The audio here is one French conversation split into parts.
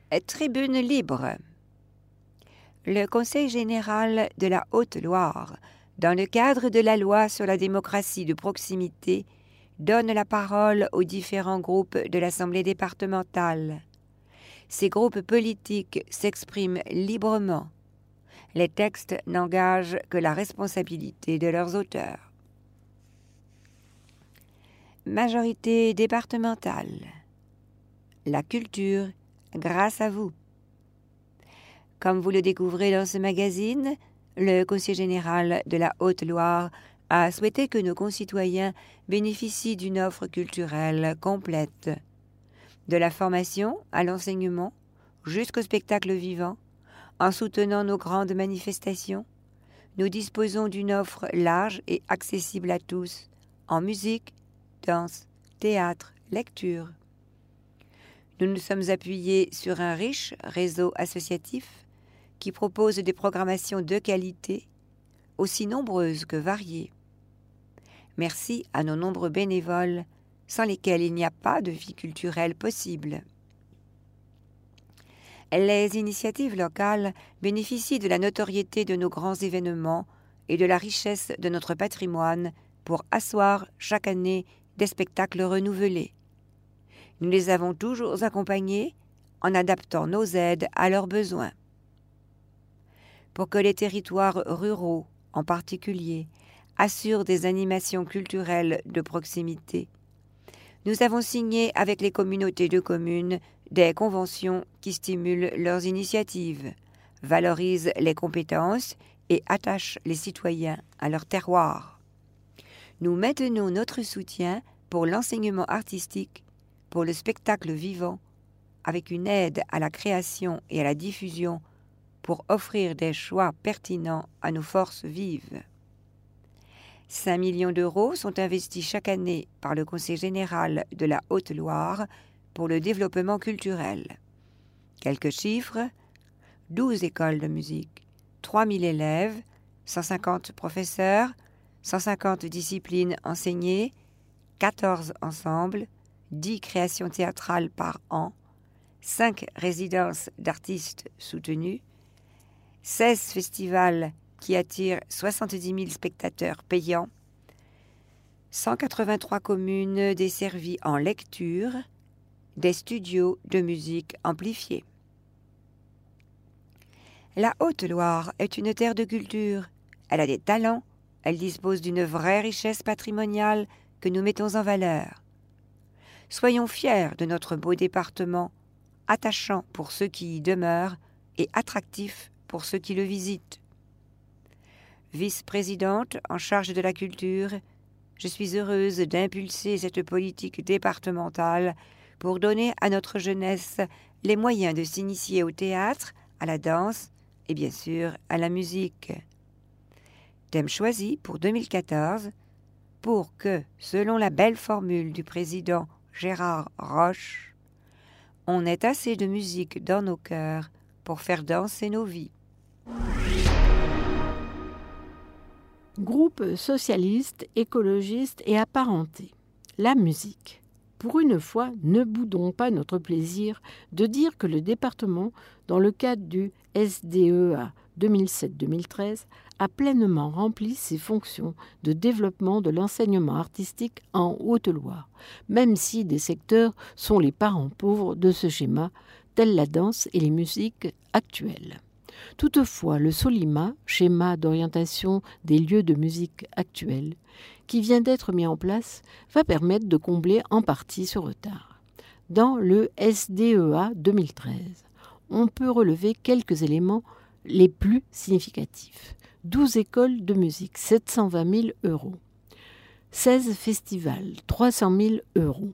Tribune libre. Le Conseil général de la Haute-Loire, dans le cadre de la loi sur la démocratie de proximité, donne la parole aux différents groupes de l'Assemblée départementale. Ces groupes politiques s'expriment librement. Les textes n'engagent que la responsabilité de leurs auteurs. Majorité départementale. La culture, grâce à vous. Comme vous le découvrez dans ce magazine, le Conseil général de la Haute-Loire a souhaité que nos concitoyens bénéficient d'une offre culturelle complète. De la formation à l'enseignement, jusqu'au spectacle vivant, en soutenant nos grandes manifestations, nous disposons d'une offre large et accessible à tous, en musique, danse, théâtre, lecture. Nous nous sommes appuyés sur un riche réseau associatif qui propose des programmations de qualité, aussi nombreuses que variées. Merci à nos nombreux bénévoles, sans lesquels il n'y a pas de vie culturelle possible. Les initiatives locales bénéficient de la notoriété de nos grands événements et de la richesse de notre patrimoine pour asseoir chaque année des spectacles renouvelés. Nous les avons toujours accompagnés en adaptant nos aides à leurs besoins. Pour que les territoires ruraux, en particulier, assurent des animations culturelles de proximité, nous avons signé avec les communautés de communes des conventions qui stimulent leurs initiatives, valorisent les compétences et attachent les citoyens à leur terroir. Nous maintenons notre soutien pour l'enseignement artistique, pour le spectacle vivant, avec une aide à la création et à la diffusion pour offrir des choix pertinents à nos forces vives. 5 millions d'euros sont investis chaque année par le Conseil général de la Haute-Loire pour le développement culturel. Quelques chiffres: 12 écoles de musique, 3000 élèves, 150 professeurs, 150 disciplines enseignées, 14 ensembles, 10 créations théâtrales par an, 5 résidences d'artistes soutenues, 16 festivals qui attirent 70 000 spectateurs payants, 183 communes desservies en lecture, des studios de musique amplifiés. La Haute-Loire est une terre de culture. Elle a des talents, elle dispose d'une vraie richesse patrimoniale que nous mettons en valeur. Soyons fiers de notre beau département, attachant pour ceux qui y demeurent et attractif pour ceux qui le visitent. Vice-présidente en charge de la culture, je suis heureuse d'impulser cette politique départementale pour donner à notre jeunesse les moyens de s'initier au théâtre, à la danse et bien sûr à la musique. Thème choisi pour 2014, pour que, selon la belle formule du président Gérard Roche, on ait assez de musique dans nos cœurs pour faire danser nos vies. Groupe socialiste, écologiste et apparenté. La musique. Pour une fois, ne boudons pas notre plaisir de dire que le département, dans le cadre du SDEA 2007-2013, a pleinement rempli ses fonctions de développement de l'enseignement artistique en Haute-Loire, même si des secteurs sont les parents pauvres de ce schéma, tels la danse et les musiques actuelles. Toutefois, le SOLIMA, schéma d'orientation des lieux de musique actuels, qui vient d'être mis en place, va permettre de combler en partie ce retard. Dans le SDEA 2013, on peut relever quelques éléments les plus significatifs. 12 écoles de musique, 720 000 euros. 16 festivals, 300 000 euros.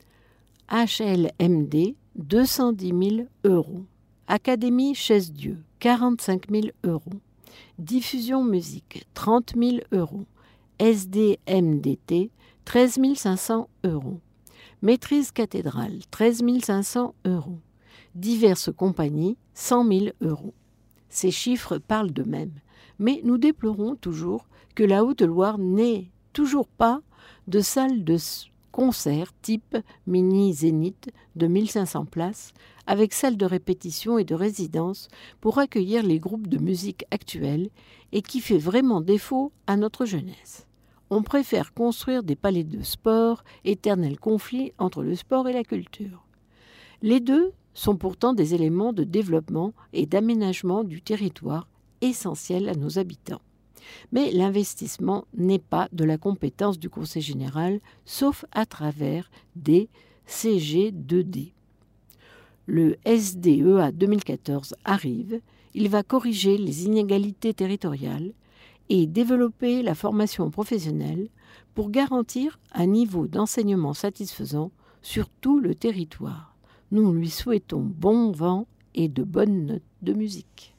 HLMD, 210 000 euros. Académie Chaise-Dieu, 45 000 euros. Diffusion musique, 30 000 euros. SDMDT, 13 500 euros. Maîtrise cathédrale, 13 500 euros. Diverses compagnies, 100 000 euros. Ces chiffres parlent d'eux-mêmes, mais nous déplorons toujours que la Haute-Loire n'ait toujours pas de salle de concerts type mini-zénith de 1500 places, avec salle de répétition et de résidence pour accueillir les groupes de musique actuels et qui fait vraiment défaut à notre jeunesse. On préfère construire des palais de sport, éternel conflit entre le sport et la culture. Les deux sont pourtant des éléments de développement et d'aménagement du territoire essentiels à nos habitants. Mais l'investissement n'est pas de la compétence du Conseil général, sauf à travers des CG2D. Le SDEA 2014 arrive, il va corriger les inégalités territoriales et développer la formation professionnelle pour garantir un niveau d'enseignement satisfaisant sur tout le territoire. Nous lui souhaitons bon vent et de bonnes notes de musique.